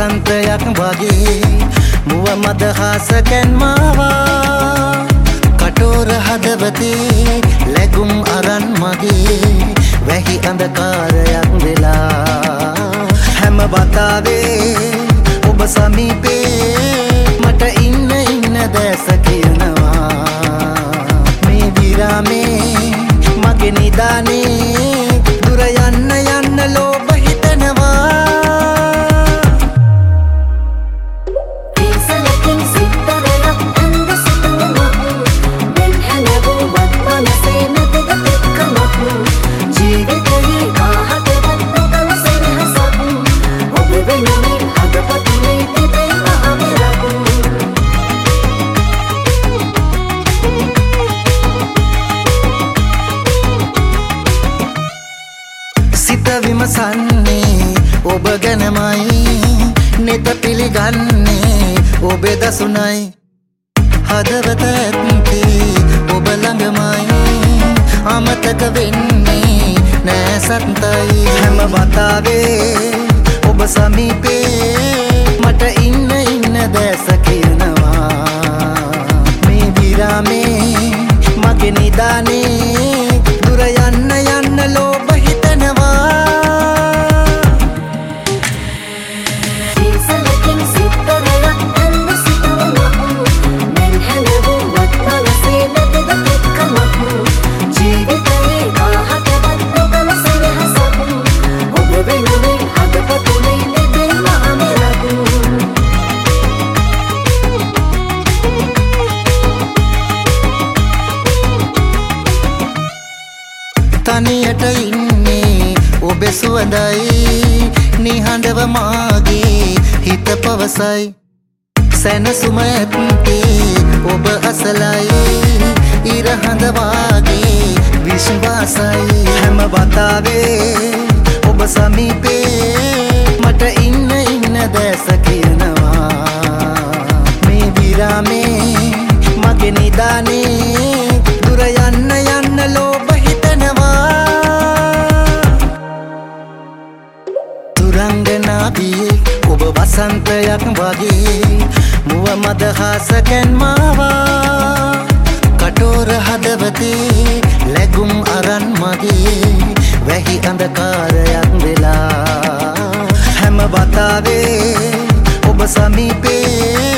වසන්තයක් වගේ මුව මදහස කැන්මාවා කටෝර හදවතේ ලැබුම් අරන් මගේ වැහි අඳකාරයක් වෙලා හැම වතාවේ ඔබ සමීපේ මට ඉන්න දැස කියනවා මේ විරාමේ මගේ නිදානේ දුර යන්න ලෝභ හිතනවා සිත විමසන්නේ ඔබ ගැනමයි නෙත පිළිගන්නේ ඔබේ දසුනයි හදවත ඇත්තේ ඔබ ළඟමයි අමතක වෙන්නේ නෑ සත්තයි හැම වතාවේ ඔබ සමීපේ මට ඉන්න දැස කියනවා මේ විරාමේ මගේ නිදානේ දුර යන්න ලෝභ තනියට ඉන්නේ ඔබ සුවඳයි නිහඬව මාගේ හිත පවසයි සැනසුම ඇත්තේ ඔබ අසලයි ඉරහඳ වාගේ විශ්වාසයි හැම වතාවේ ඔබ සමීපේ මට ඉන්න දැස කියනවා මේ විරාමේ මගේ නිදානේ දුර යන්න ලෝභ තුරංගනාවියේ ඔබ වසන්තයක් වගේ මුව මදහස කැන්මාවා කටෝර හදවතේ ලැබුම් අරන් මගේ වැහි අඳකාරයක් වෙලා හැම වතාවේ ඔබ සමීපේ